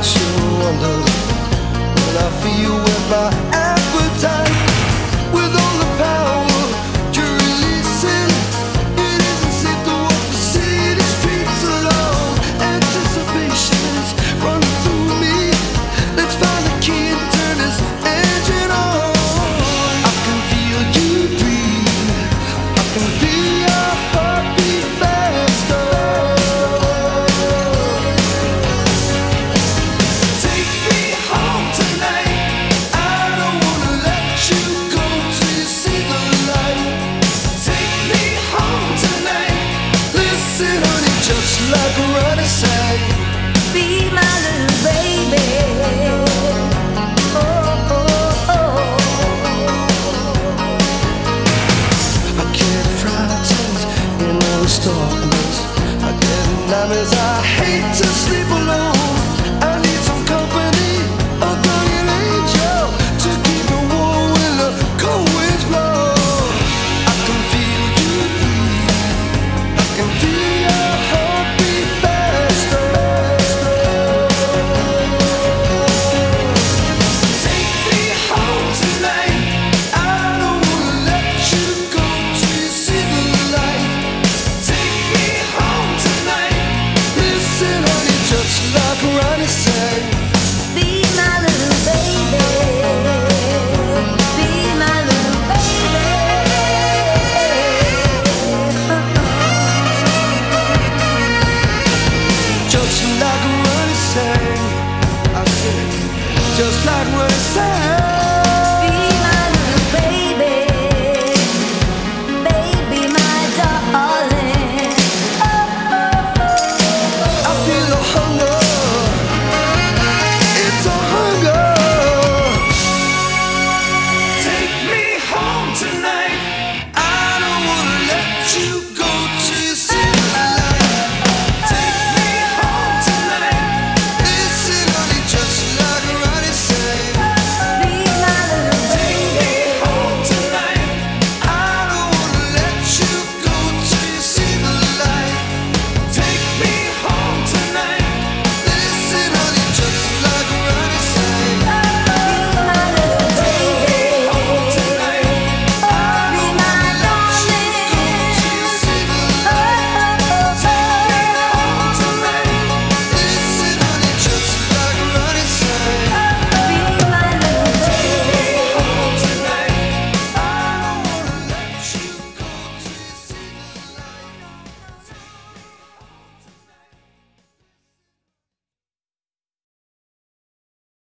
I sure wonder when I feel with my appetite, with all the power you're releasing. It isn't safe to walk the city streets alone. Anticipation's running through me. Let's find the key and turn this engine on. I can feel you breathe. I can feel your heartbeat faster. Take me home tonight. I don't wanna let you go till you see the light. Take me home tonight. Listen, honey, just like Ronnie sang. Be my little baby. Oh, oh, oh. I get frightened in this darkness. I get nightmares. I hate to sleep alone. I need some company, a guardian angel to keep me warm when the cold winds blow. I can feel you breathe. I can feel your heartbeat faster. Take me home tonight. I don't wanna let you go till you see the light. Take me home tonight. Listen, honey, just like Ronnie sang. Be my little baby. Be my little baby. Just like Ronnie sang. I said, just like Ronnie sang.